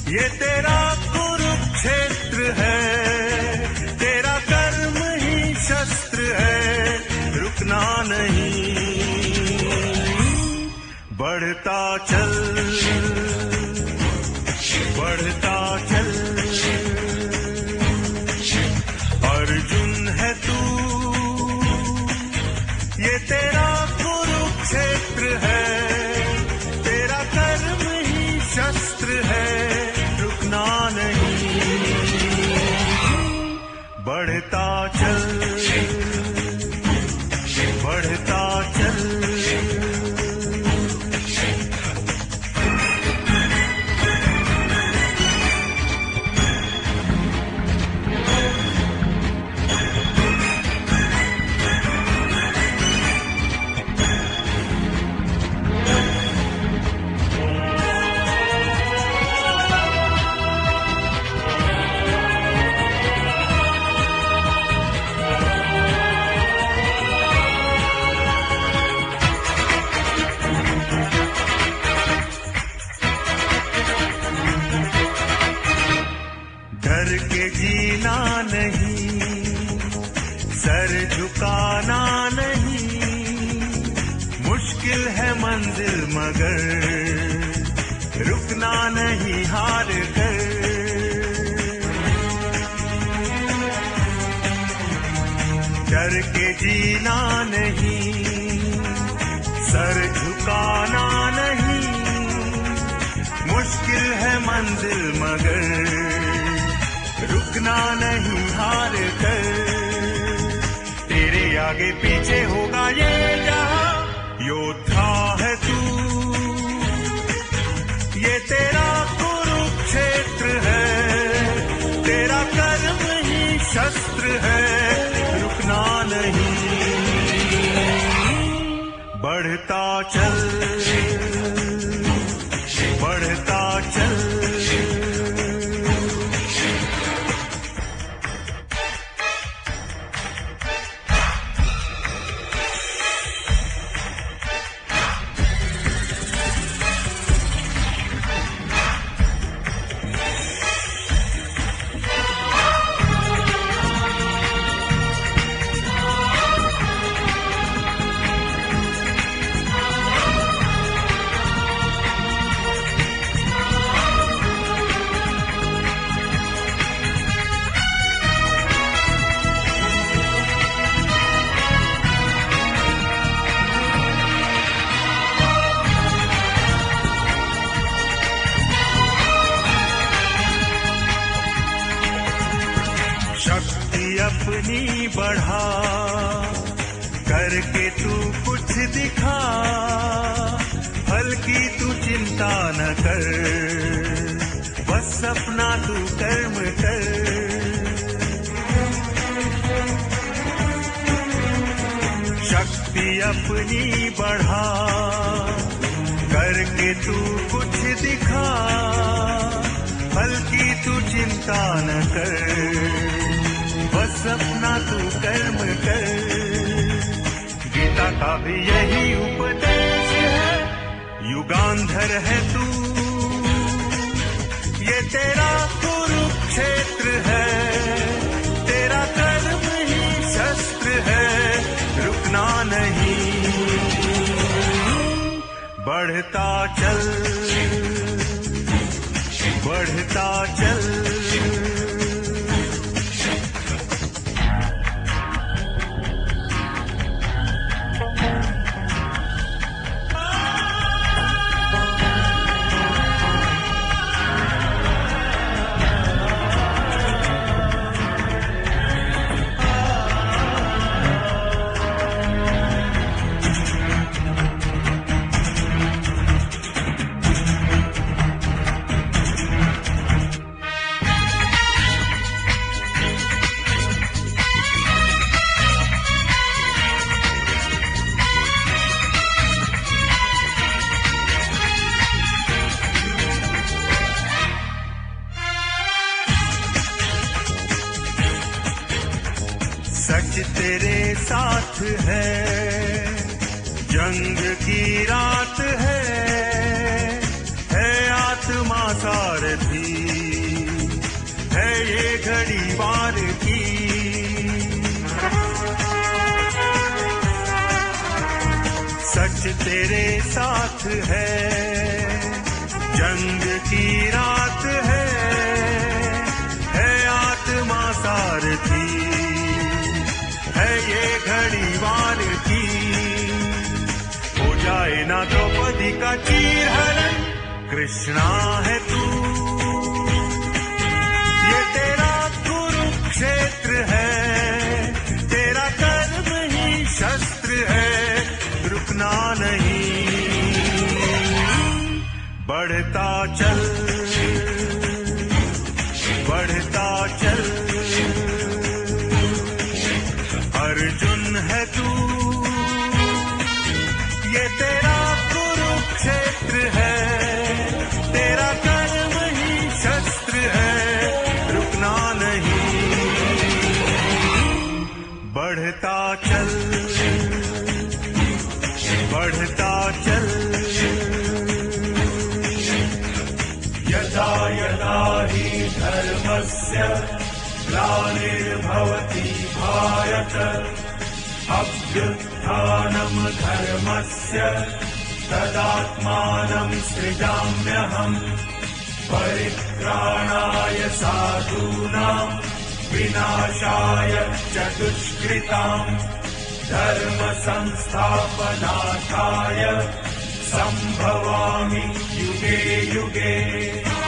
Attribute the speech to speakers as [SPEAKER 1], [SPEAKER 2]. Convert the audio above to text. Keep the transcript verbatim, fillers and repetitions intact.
[SPEAKER 1] ये तेरा कुरुक्षेत्र है, तेरा कर्म ही शस्त्र है, रुकना नहीं, बढ़ता चल, बढ़ता चल, अर्जुन है तू, ये तेरा कुरुक्षेत्र है, तेरा कर्म ही शस्त्र है, रुकना नहीं, बढ़ता चल, बढ़ता चल। डर के जीना नहीं, सर झुकाना नहीं, मुश्किल है मंजिल मगर रुकना नहीं हार कर, डर के जीना नहीं, सर झुकाना नहीं, मुश्किल है मंजिल मगर रुकना नहीं हार कर, तेरे आगे पीछे होगा ये जहां, योद्धा है तू, ये तेरा कुरुक्षेत्र है, तेरा कर्म ही शस्त्र है, रुकना नहीं, बढ़ता चल, बढ़ता चल। शक्ति अपनी बढ़ा, करके तू कुछ दिखा, फल की तू चिंता न कर, बस अपना तू कर्म कर, शक्ति अपनी बढ़ा, करके तू कुछ दिखा, फल की तू चिंता न कर, बस अपना तू कर्म कर, गीता का भी यही उपदेश है, युगांधर है तू, ये तेरा कुरुक्षेत्र है, तेरा कर्म ही शस्त्र है, रुकना नहीं, बढ़ता चल, बढ़ता चल। सच तेरे साथ है, जंग की रात है, है आत्मा सा सारथी है ये घड़ी वार की। सच तेरे साथ है, जंग की रात है, है आत्मा सारथी है ये घड़ी वार की। हो जाए ना द्रौपदी का चीरहरण, कृष्णा है तू, ये तेरा कुरुक्षेत्र है, तेरा कर्म ही शस्त्र है, रुकना नहीं, बढ़ता चल, बढ़ता चल, अर्जुन है तू, ये तेरा कुरुक्षेत्र है, तेरा कर्म ही शस्त्र है, रुकना नहीं, बढ़ता चल, बढ़ता चल। यदा यदा हि धर्मस्य ग्लानिर्भवति भारत, अभ्युत्थानं धर्मस्य तदात्मानं सृजाम्यहम्। परित्राणाय साधूनां विनाशाय च दुष्कृताम्, धर्म संस्थापनार्थाय संभवामि युगे युगे।